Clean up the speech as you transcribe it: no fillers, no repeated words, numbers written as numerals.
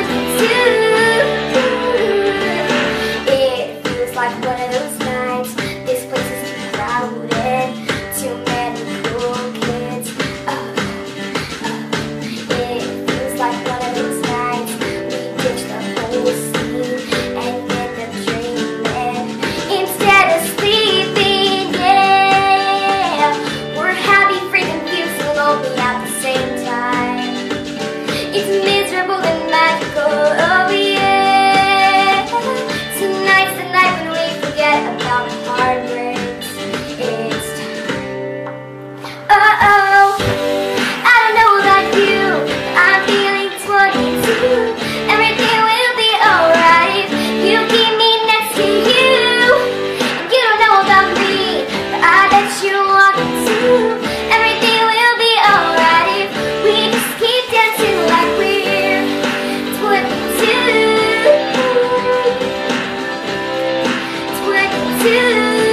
It feels like one of those nights. This place is too crowded, too many cool kids. It feels like one of those nights. We ditch the whole scene and end up dreaming instead of sleeping. Yeah, we're happy, free, confused, and lonely at the same time. It's miserable and magical, oh yeah. Tonight's the night when we forget about heartbreaks. It's time. Oh, I don't know about you, I'm feeling 22. Everything will be alright if you keep me next to you. And you don't know about me, but I bet you want me to. Everything will be alright if we just keep dancing like we're 22. 22.